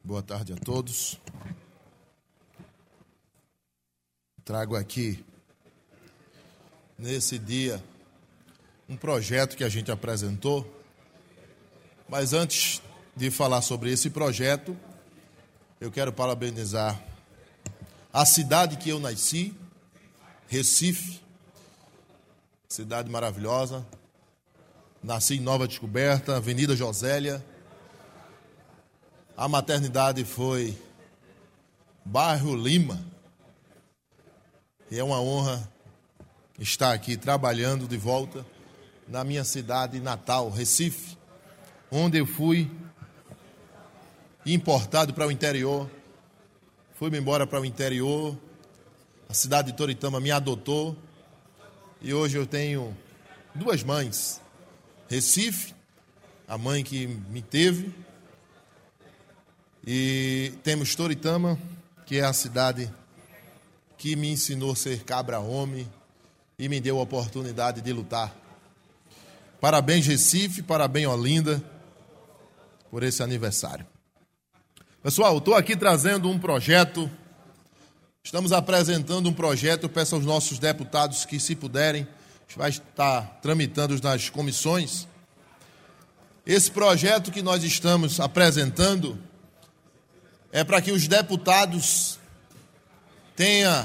Boa tarde a todos. Trago aqui, nesse dia, um projeto que a gente apresentou, mas antes de falar sobre esse projeto, eu quero parabenizar a cidade que eu nasci, Recife, cidade maravilhosa. Nasci em Nova Descoberta, Avenida Josélia. A maternidade foi Bairro Lima. E é uma honra estar aqui trabalhando de volta na minha cidade natal, Recife, onde eu fui importado para o interior. Fui-me embora para o interior. A cidade de Toritama me adotou. E hoje eu tenho duas mães. Recife, a mãe que me teve, e temos Toritama, que é a cidade que me ensinou a ser cabra-homem e me deu a oportunidade de lutar. Parabéns, Recife, parabéns, Olinda, por esse aniversário. Pessoal, estou aqui trazendo um projeto, estamos apresentando um projeto, peço aos nossos deputados que, se puderem, vai estar tramitando nas comissões. Esse projeto que nós estamos apresentando é para que os deputados tenham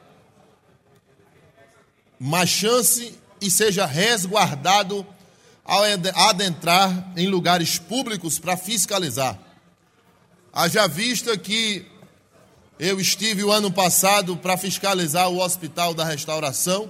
mais chance e seja resguardado ao adentrar em lugares públicos para fiscalizar. Haja vista que eu estive o ano passado para fiscalizar o Hospital da Restauração,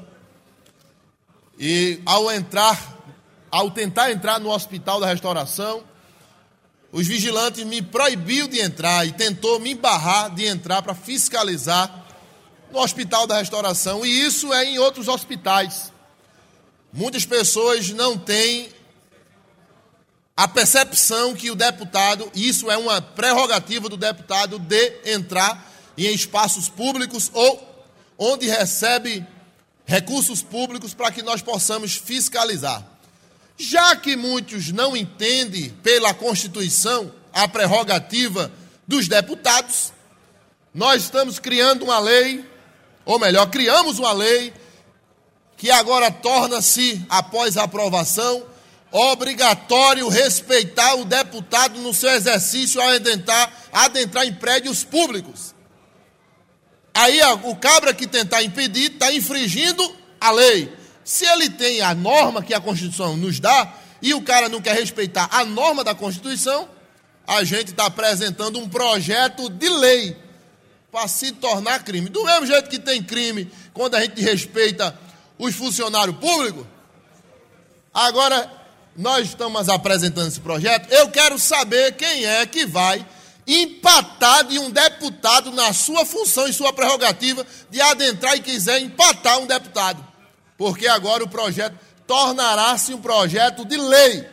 e ao tentar entrar no Hospital da Restauração, os vigilantes me proibiram de entrar e tentou me barrar de entrar para fiscalizar no Hospital da Restauração, e isso é em outros hospitais. Muitas pessoas não têm a percepção que o deputado, isso é uma prerrogativa do deputado de entrar em espaços públicos ou onde recebe recursos públicos para que nós possamos fiscalizar. Já que muitos não entendem pela Constituição a prerrogativa dos deputados, nós estamos criando uma lei, ou melhor, criamos uma lei que agora torna-se, após a aprovação, obrigatório respeitar o deputado no seu exercício ao adentrar em prédios públicos. Aí o cabra que tentar impedir está infringindo a lei. Se ele tem a norma que a Constituição nos dá e o cara não quer respeitar a norma da Constituição, a gente está apresentando um projeto de lei para se tornar crime. Do mesmo jeito que tem crime quando a gente respeita os funcionários públicos, agora nós estamos apresentando esse projeto. Eu quero saber quem é que vai empatar de um deputado na sua função e sua prerrogativa de adentrar e quiser empatar um deputado. Porque agora o projeto tornará-se um projeto de lei.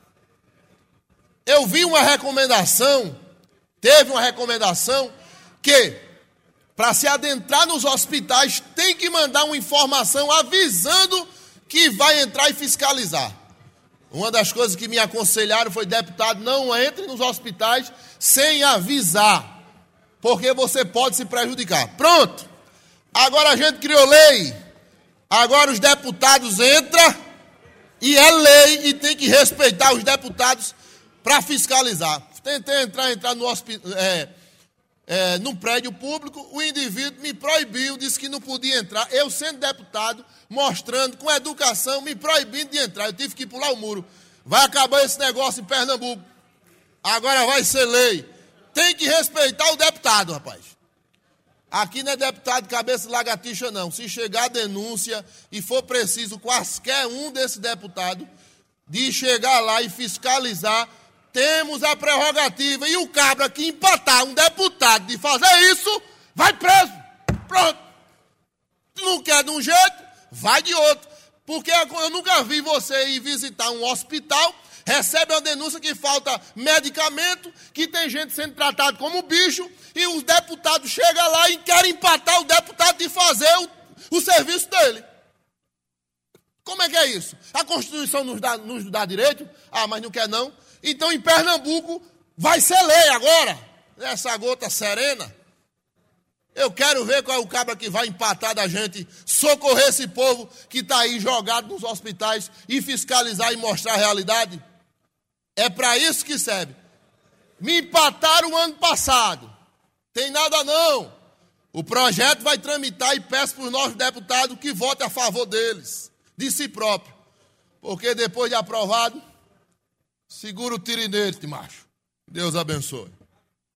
Eu vi uma recomendação, teve uma recomendação que, para se adentrar nos hospitais, tem que mandar uma informação avisando que vai entrar e fiscalizar. Uma das coisas que me aconselharam foi: deputado, não entre nos hospitais sem avisar, porque você pode se prejudicar. Pronto. Agora a gente criou lei. Agora os deputados entram e é lei e tem que respeitar os deputados para fiscalizar. Tentei entrar no num prédio público, o indivíduo me proibiu, disse que não podia entrar. Eu, sendo deputado, mostrando com educação, me proibindo de entrar. Eu tive que pular o muro. Vai acabar esse negócio em Pernambuco. Agora vai ser lei. Tem que respeitar o deputado, rapaz. Aqui não é deputado cabeça de lagartixa, não. Se chegar a denúncia e for preciso quaisquer um desse deputado de chegar lá e fiscalizar, temos a prerrogativa, e o cabra que empatar um deputado de fazer isso, vai preso. Pronto. Não quer de um jeito, vai de outro. Porque eu nunca vi você ir visitar um hospital, recebe uma denúncia que falta medicamento, que tem gente sendo tratado como bicho, e os deputados chegam lá e querem empatar o deputado de fazer o serviço dele. Como é que é isso? A Constituição nos dá direito? Ah, mas não quer não. Então, em Pernambuco, vai ser lei agora. Essa gota serena. Eu quero ver qual é o cabra que vai empatar da gente, socorrer esse povo que está aí jogado nos hospitais e fiscalizar e mostrar a realidade. É para isso que serve. Me empataram o ano passado. Tem nada não. O projeto vai tramitar e peço para os nossos deputados que votem a favor deles, de si próprio. Porque depois de aprovado, segura o tirinete, macho. Deus abençoe.